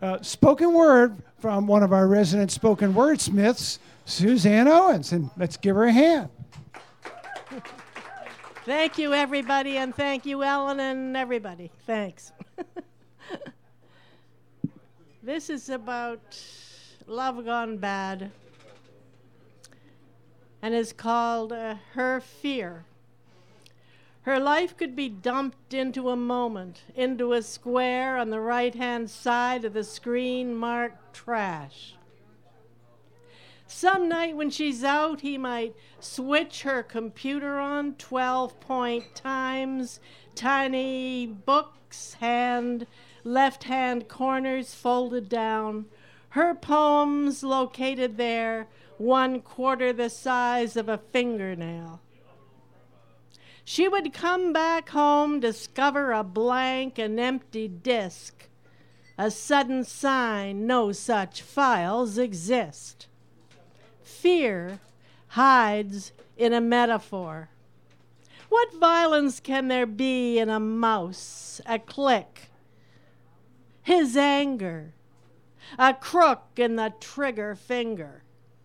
spoken word from one of our resident spoken wordsmiths, Suzanne Owens. And let's give her a hand. Thank you, everybody, and thank you, Ellen, and everybody. Thanks. This is about love gone bad and is called Her Fear. Her life could be dumped into a moment, into a square on the right-hand side of the screen marked trash. Some night when she's out, he might switch her computer on 12-point times, tiny books, left-hand corners folded down, her poems located there, 1/4 the size of a fingernail. She would come back home, discover a blank and empty disk, a sudden sign no such files exist. Fear hides in a metaphor. What violence can there be in a mouse, a click? His anger, a crook in the trigger finger.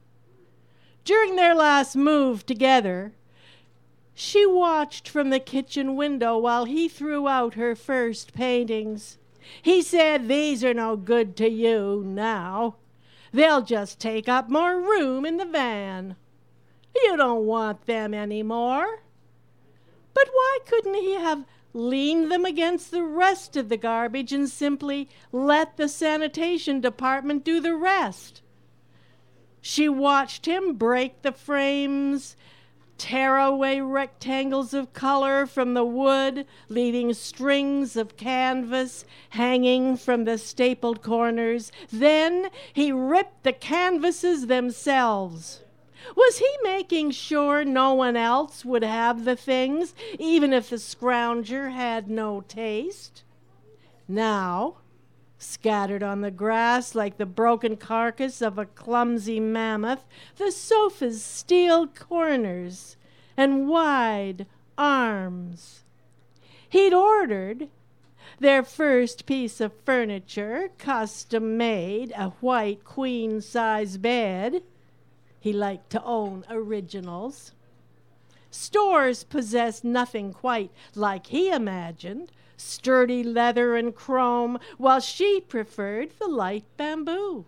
During their last move together, she watched from the kitchen window while he threw out her first paintings. He said, "These are no good to you now. They'll just take up more room in the van. You don't want them anymore." But why couldn't he have leaned them against the rest of the garbage and simply let the sanitation department do the rest? She watched him break the frames, tear away rectangles of color from the wood, leaving strings of canvas hanging from the stapled corners. Then he ripped the canvases themselves. Was he making sure no one else would have the things, even if the scrounger had no taste? Now, scattered on the grass like the broken carcass of a clumsy mammoth, the sofa's steel corners and wide arms. He'd ordered their first piece of furniture, custom made, a white queen-size bed. He liked to own originals. Stores possessed nothing quite like he imagined, sturdy leather and chrome, while she preferred the light bamboo.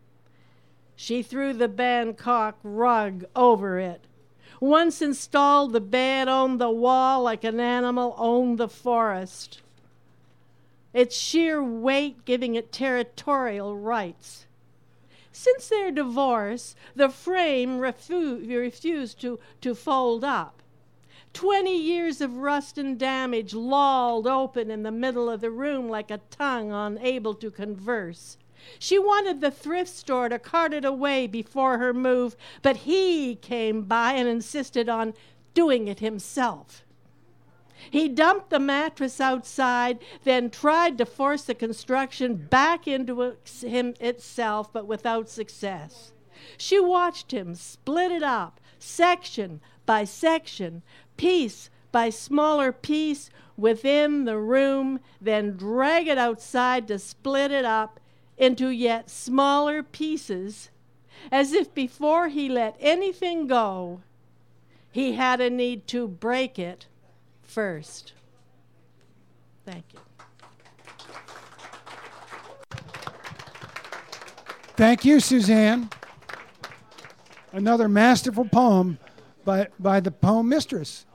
She threw the Bangkok rug over it. Once installed, the bed owned the wall like an animal owned the forest, its sheer weight giving it territorial rights. Since their divorce, the frame refused to fold up. 20 years of rust and damage lolled open in the middle of the room like a tongue unable to converse. She wanted the thrift store to cart it away before her move, but he came by and insisted on doing it himself. He dumped the mattress outside, then tried to force the construction back into itself, but without success. She watched him split it up, section by section, piece by smaller piece within the room, then drag it outside to split it up into yet smaller pieces, as if before he let anything go, he had a need to break it first. Thank you. Thank you, Suzanne. Another masterful poem by the poem mistress.